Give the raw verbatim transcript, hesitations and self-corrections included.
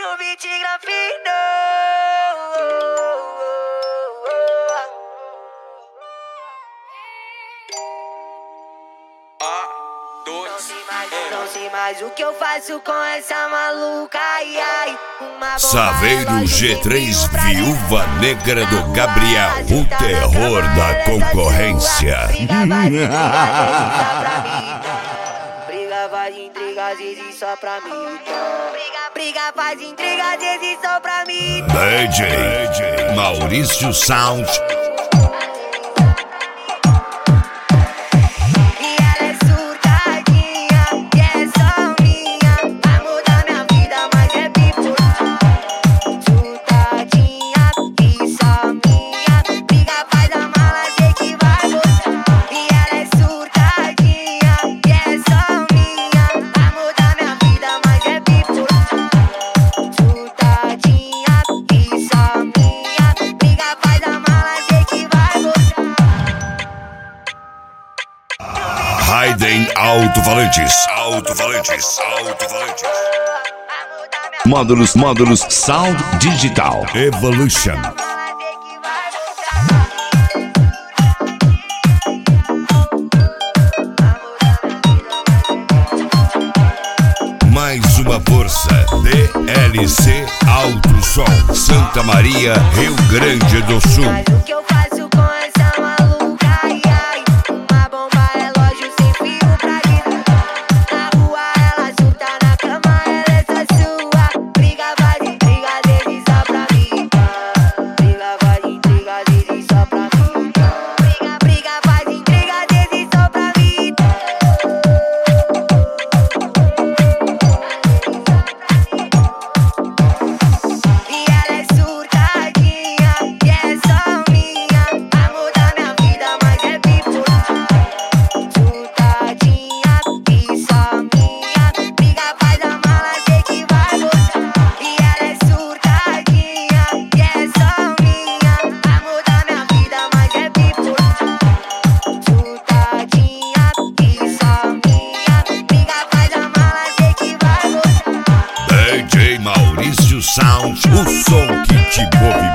no beat grafino. Não sei mais, não sei mais o que eu faço com essa maluca, ai, ai. Uma Saveiro G três, Viúva Negra do Gabriel, o terror da concorrência. Briga, faz intriga, às vezes só pra mim. Briga, briga, faz intriga, às vezes só pra mim. D J Maurício Sound. Raiden Alto-Falantes, Alto-Falantes, Alto-Falantes. Módulos, módulos, Sound Digital Evolution. Mais uma força, D L C Alto Som, Santa Maria, Rio Grande do Sul. O que eu faço com essa maluca, ai, ai. Uma bomba, relógio sem fio pra ligar. Na rua ela surta, na cama ela é só sua. Briga, faz intriga, às vezes só pra mim. Briga, faz intriga, às vezes só pra mim. Briga, briga, faz intriga, às vezes só pra mim. E ela é surtadinha, que é só minha. Vai mudar minha vida, mas é bipolar. Surtadinha e só minha. Briga, faz a mala, sei que vai gostar. E ela é surtadinha, que é só minha. Vai mudar minha vida, mas é bipolar. Surtadinha e só minha. Briga, faz a mala, sei que vai gostar. D J Maurício Sound, o som que te movimenta.